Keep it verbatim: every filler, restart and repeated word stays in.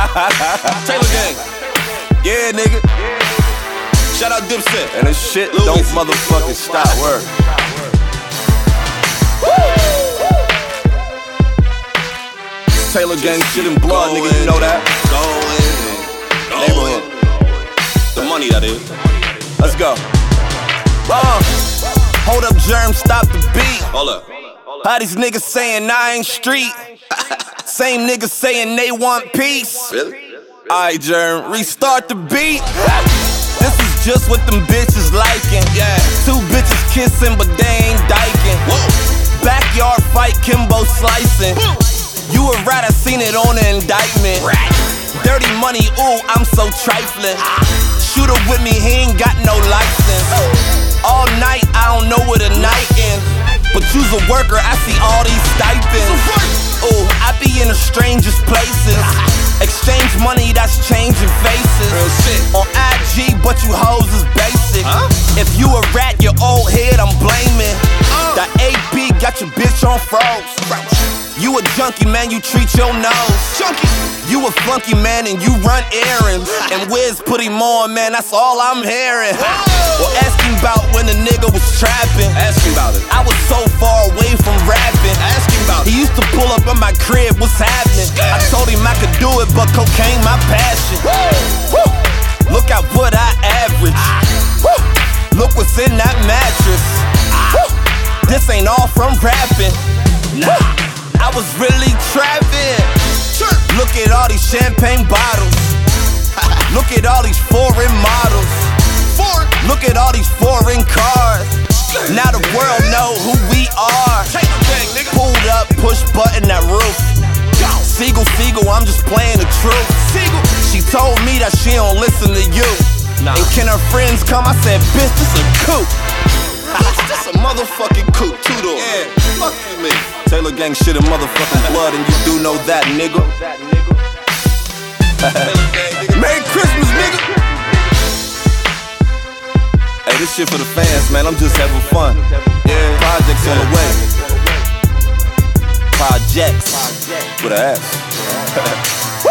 Taylor Gang. Yeah, nigga. Shout out Dipset. And this shit Louis. Don't motherfucking stop. Word. Taylor Gang shit in blood, nigga, you know that. Go in. Go Neighborhood. In. The money, that is. Let's go. Uh, hold up, Germ, stop the beat. Hold up. How these niggas saying I ain't street? Same niggas saying they want peace. Really? Alright, Germ, restart the beat. This is just what them bitches liking. Yeah. Two bitches kissing, but they ain't dyking. Whoa. Backyard fight, Kimbo slicing. Whoa. You a rat, I seen it on the indictment. Rat. Dirty money, ooh, I'm so trifling. Shooter with me, he ain't got no license. All night, I don't know where the night ends. But you's a worker, I see all these stipends. Ooh, I be in the strangest places. Exchange money that's changing faces. Real shit. On I G, but you hoes is basic. Huh? If you a rat, your old head, I'm blaming. Uh. The A P got your bitch on froze. You a junkie, man, you treat your nose. Junkie. You a flunky, man, and you run errands. And Wiz put him on, man, that's all I'm hearing. Well, asking about when the nigga was trapping. Ask me about it. I was so far away from rapping. Ask me about it. He used to pull up at my crib, what's happening? I told him I could do it, but cocaine my passion. Woo. Look at what I average. Woo. Look what's in that mattress. Woo. This ain't all from rapping. Nah. I was really trapping. Look at all these champagne bottles. Look at all these foreign models. Look at all these foreign cars. Now the world know who we are. Pulled up, push button that roof. Seagull, Seagull, I'm just playing the truth. She told me that she don't listen to you. And can her friends come? I said, bitch, this a coup. This a motherfucking coup, two doors. Yeah, fuck you, man. Taylor Gang shit in motherfucking blood, and you do know that, nigga. Merry Christmas, nigga. Hey, this shit for the fans, man. I'm just having fun. Yeah, projects on the way. Projects with an ass.